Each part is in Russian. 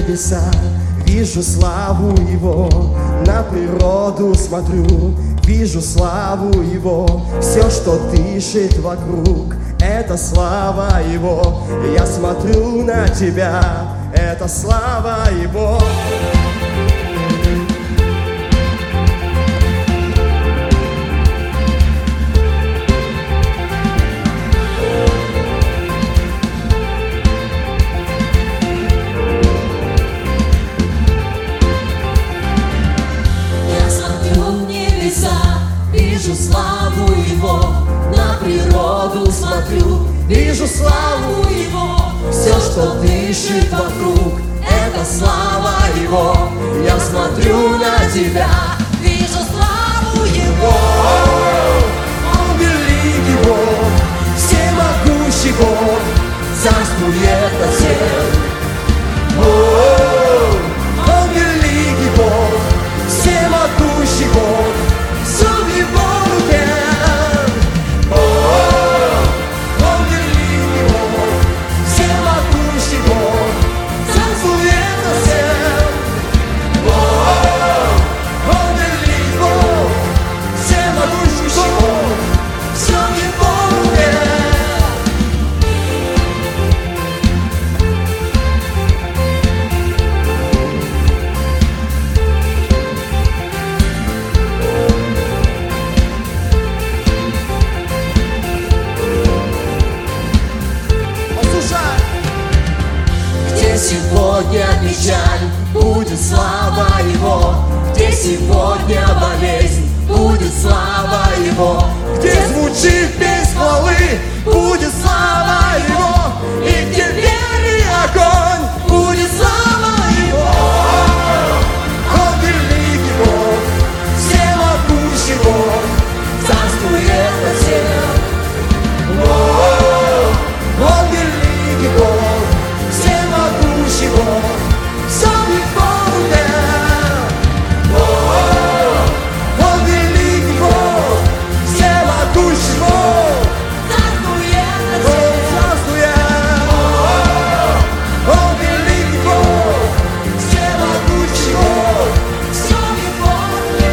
небеса, вижу славу Его, на природу смотрю, вижу славу Его. Все, что дышит вокруг, это слава Его. Я смотрю на тебя, это слава Его. Вижу славу Его, на природу смотрю, вижу славу Его. Все, что дышит вокруг, это слава Его. Я смотрю на тебя, вижу славу Его. Он великий Бог, всемогущий Бог, царствует над всем. Он великий Бог, всемогущий Бог, все в Его руке. Он великий Бог, всемогущий Бог, царствует над всем. Он великий Бог, всемогущий Бог, все в Его руке. Где сегодня печаль, будет слава Его. Где сегодня болезнь, будет слава Его. Где звучит песнь хвалы, будет слава Его. И где веры огонь, будет слава Его. Он великий Бог, всемогущий Бог, царствует над всем. Он великий Бог, всемогущий Бог, все в Его руке. Он великий Бог, всемогущий Бог, Царствует над всем. царствует. Он великий Бог, всемогущий Бог. Все в Его руке.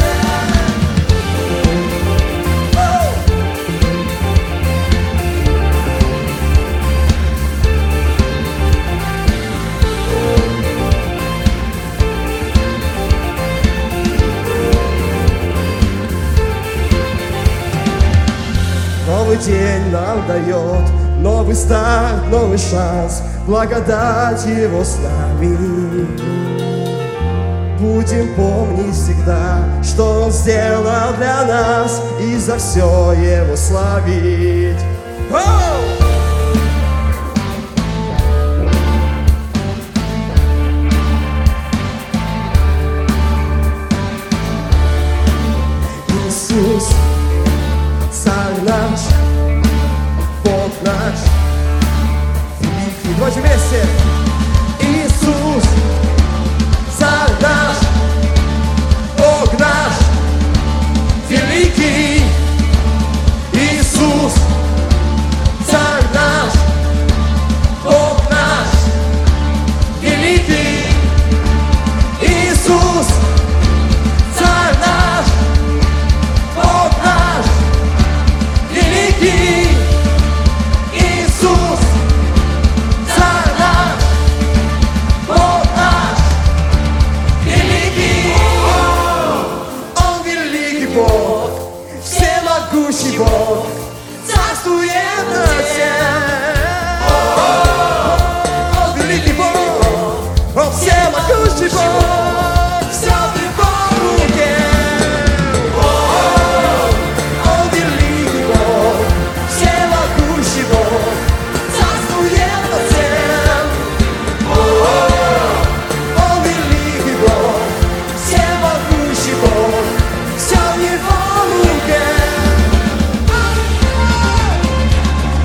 Новый день нам дает, новый старт, новый шанс, благодать Его с нами. Будем помнить всегда, что Он сделал для нас, и за все Его славить. Иисус, Царь наш, Бог наш, великий. Давайте вместе. Иисус, Царь наш, Бог наш, великий. Иисус, Царь наш, Бог наш, великий. Иисус, Царь наш, Бог наш, великий. Иисус, Царь наш, Бог наш, великий. Он великий Бог, всемогущий Бог, царствует над всем. Он великий Бог, Он всемогущий Бог, все в Его руке. Он великий Бог, всемогущий Бог, царствует над всем. Он великий Бог, всемогущий Бог, все в Его руке.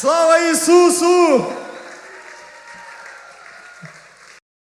Слава Иисусу!